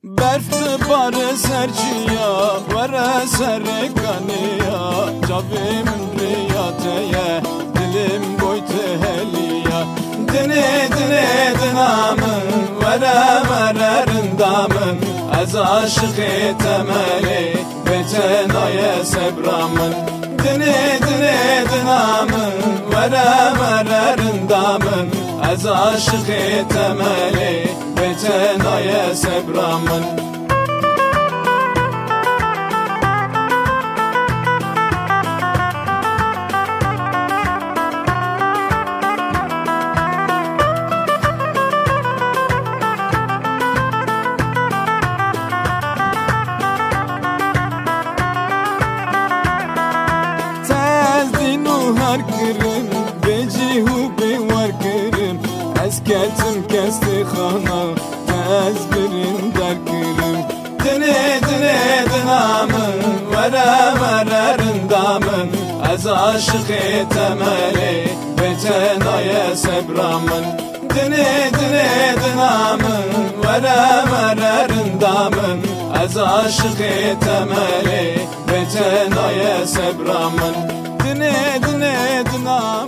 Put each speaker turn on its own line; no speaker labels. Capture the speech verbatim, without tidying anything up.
برفت بار سرچیا ور سرکانیا جاوی من ریاتیه دلم گویت هلیا دنه دنه دنامن ور ور رندامن از عاشق تملی بتنای سبرامن دنه دنه دنامن ور ور رندامن از عاشق تملی بتنای سبرامن هر کرم بجی و بیوار کرم از کتم کست خانه از برم در کرم دنه دنه دنامن ورا ورا رندامن از عاشق تملی بتنای سبرامن دنه دنه دنامن ورا ورا رندامن از عاشق تملی بتنای سبرامن دنه دنه دنامن